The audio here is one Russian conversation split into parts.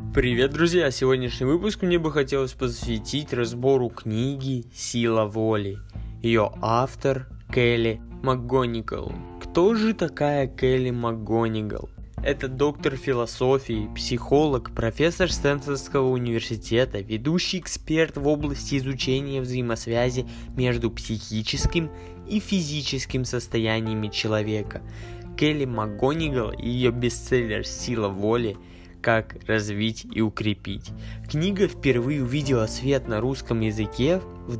Привет, друзья! Сегодняшний выпуск мне бы хотелось посвятить разбору книги «Сила воли». Ее автор Келли МакГонигал. Кто же такая Келли МакГонигал? Это доктор философии, психолог, профессор Стэнфордского университета, ведущий эксперт в области изучения взаимосвязи между психическим и физическим состояниями человека. Келли МакГонигал и ее бестселлер «Сила воли. Как развить и укрепить». Книга впервые увидела свет на русском языке в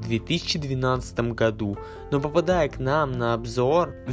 2012 году, но попадая к нам на обзор в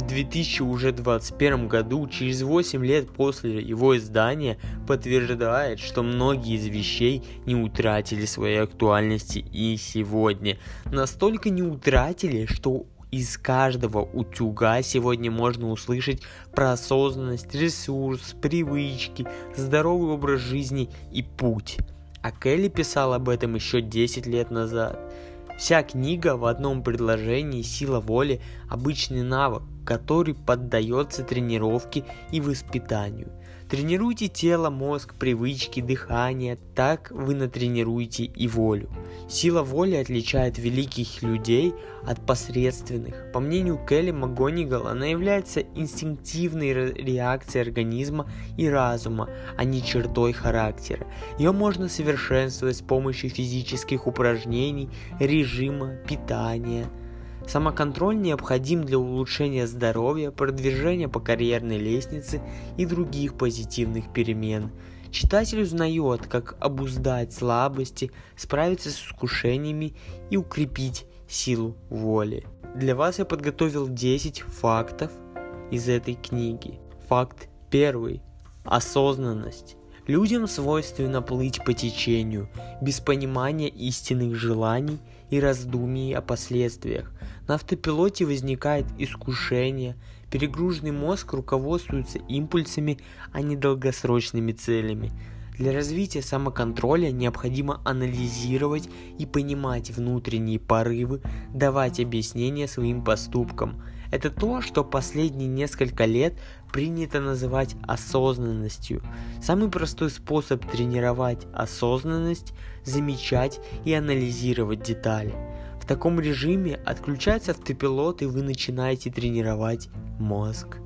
2021 году, через 8 лет после его издания, подтверждает, что многие из вещей не утратили своей актуальности и сегодня. Настолько не утратили, что из каждого утюга сегодня можно услышать про осознанность, ресурс, привычки, здоровый образ жизни и путь. А Келли писал об этом еще 10 лет назад. Вся книга в одном предложении. Сила воли – обычный навык, который поддается тренировке и воспитанию. Тренируйте тело, мозг, привычки, дыхание, так вы натренируете и волю. Сила воли отличает великих людей от посредственных. По мнению Келли МакГонигал, она является инстинктивной реакцией организма и разума, а не чертой характера. Ее можно совершенствовать с помощью физических упражнений, режима, питания. Самоконтроль необходим для улучшения здоровья, продвижения по карьерной лестнице и других позитивных перемен. Читатель узнает, как обуздать слабости, справиться с искушениями и укрепить силу воли. Для вас я подготовил 10 фактов из этой книги. Факт первый. Осознанность. Людям свойственно плыть по течению, без понимания истинных желаний и раздумий о последствиях. На автопилоте возникает искушение, перегруженный мозг руководствуется импульсами, а не долгосрочными целями. Для развития самоконтроля необходимо анализировать и понимать внутренние порывы, давать объяснения своим поступкам. Это то, что последние несколько лет принято называть осознанностью. Самый простой способ тренировать осознанность – замечать и анализировать детали. В таком режиме отключается автопилот, и вы начинаете тренировать мозг.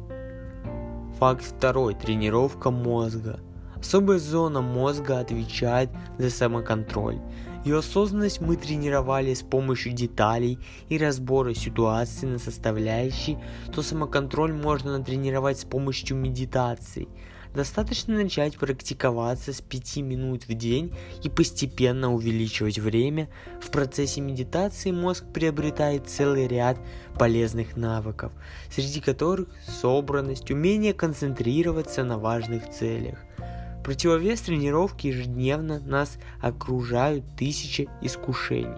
Факт второй. Тренировка мозга. Особая зона мозга отвечает за самоконтроль. Ее осознанность мы тренировали с помощью деталей и разбора ситуации на составляющие, то самоконтроль можно натренировать с помощью медитации. Достаточно начать практиковаться с 5 минут в день и постепенно увеличивать время. В процессе медитации мозг приобретает целый ряд полезных навыков, среди которых собранность, умение концентрироваться на важных целях. В противовес тренировке ежедневно нас окружают тысячи искушений.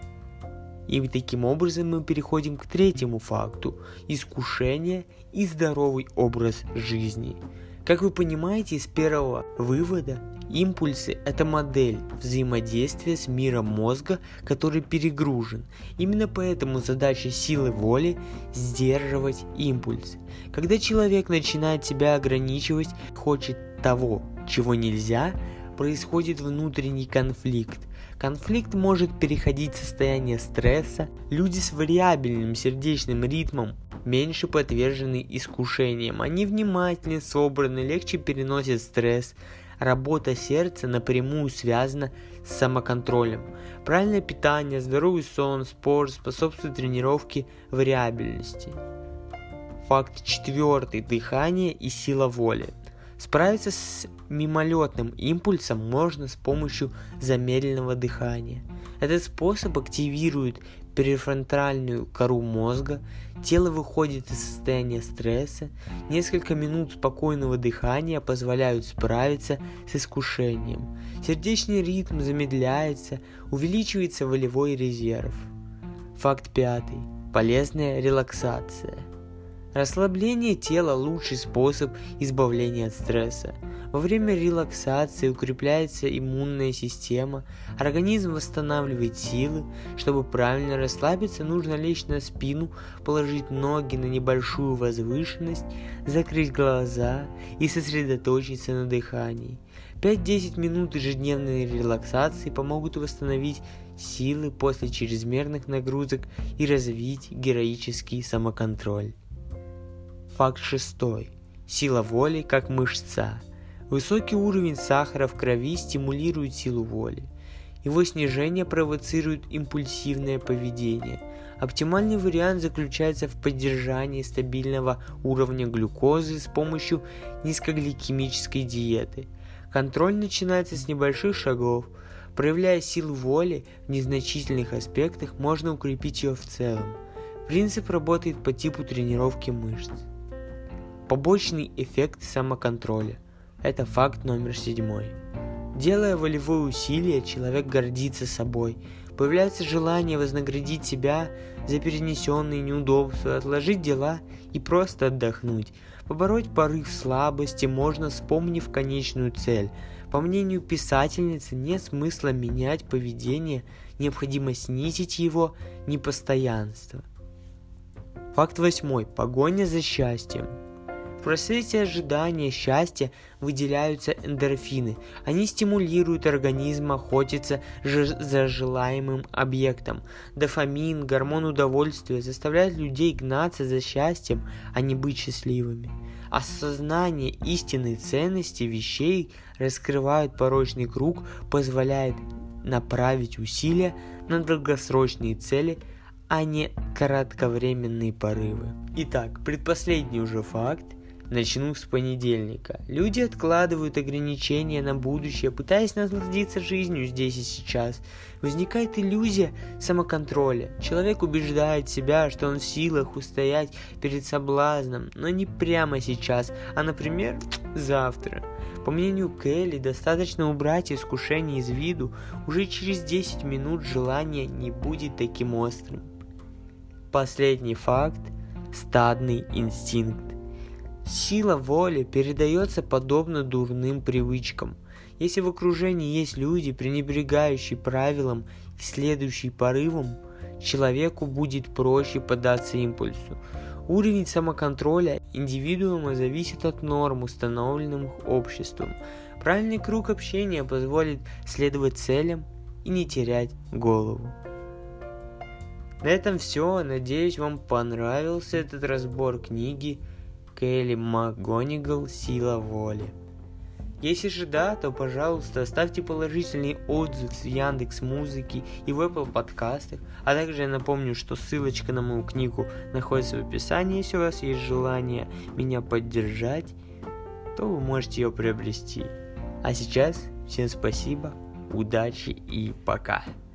И таким образом мы переходим к третьему факту – искушение и здоровый образ жизни. Как вы понимаете из первого вывода, импульсы – это модель взаимодействия с миром мозга, который перегружен. Именно поэтому задача силы воли – сдерживать импульсы. Когда человек начинает себя ограничивать, хочет того, чего нельзя, происходит внутренний конфликт. Конфликт может переходить в состояние стресса. Люди с вариабельным сердечным ритмом меньше подвержены искушениям. Они внимательны, собраны, легче переносят стресс. Работа сердца напрямую связана с самоконтролем. Правильное питание, здоровый сон, спорт способствуют тренировке вариабельности. Факт четвертый. Дыхание и сила воли. Справиться с мимолетным импульсом можно с помощью замедленного дыхания. Этот способ активирует префронтальную кору мозга, тело выходит из состояния стресса, несколько минут спокойного дыхания позволяют справиться с искушением. Сердечный ритм замедляется, увеличивается волевой резерв. Факт пятый. Полезная релаксация. Расслабление тела – лучший способ избавления от стресса. Во время релаксации укрепляется иммунная система, организм восстанавливает силы. Чтобы правильно расслабиться, нужно лечь на спину, положить ноги на небольшую возвышенность, закрыть глаза и сосредоточиться на дыхании. 5-10 минут ежедневной релаксации помогут восстановить силы после чрезмерных нагрузок и развить героический самоконтроль. Факт 6. Сила воли как мышца. Высокий уровень сахара в крови стимулирует силу воли. Его снижение провоцирует импульсивное поведение. Оптимальный вариант заключается в поддержании стабильного уровня глюкозы с помощью низкогликемической диеты. Контроль начинается с небольших шагов. Проявляя силу воли в незначительных аспектах, можно укрепить ее в целом. Принцип работает по типу тренировки мышц. Побочный эффект самоконтроля. Это факт номер 7. Делая волевое усилие, человек гордится собой. Появляется желание вознаградить себя за перенесенные неудобства, отложить дела и просто отдохнуть. Побороть порыв слабости можно, вспомнив конечную цель. По мнению писательницы, нет смысла менять поведение, необходимо снизить его непостоянство. Факт 8. Погоня за счастьем. В процессе ожидания счастья выделяются эндорфины. Они стимулируют организм охотиться за желаемым объектом. Дофамин, гормон удовольствия, заставляет людей гнаться за счастьем, а не быть счастливыми. Осознание истинной ценности вещей раскрывает порочный круг, позволяет направить усилия на долгосрочные цели, а не кратковременные порывы. Итак, предпоследний уже факт. Начну с понедельника. Люди откладывают ограничения на будущее, пытаясь насладиться жизнью здесь и сейчас. Возникает иллюзия самоконтроля. Человек убеждает себя, что он в силах устоять перед соблазном, но не прямо сейчас, а, например, завтра. По мнению Келли, достаточно убрать искушение из виду, уже через 10 минут желание не будет таким острым. Последний факт – стадный инстинкт. Сила воли передается подобно дурным привычкам. Если в окружении есть люди, пренебрегающие правилам и следующие порывам, человеку будет проще поддаться импульсу. Уровень самоконтроля индивидуума зависит от норм, установленных обществом. Правильный круг общения позволит следовать целям и не терять голову. На этом все. Надеюсь, вам понравился этот разбор книги Келли МакГонигал «Сила воли». Если же да, то, пожалуйста, оставьте положительный отзыв в Яндекс.Музыке и в Apple подкастах, а также я напомню, что ссылочка на мою книгу находится в описании. Если у вас есть желание меня поддержать, то вы можете ее приобрести. А сейчас всем спасибо, удачи и пока.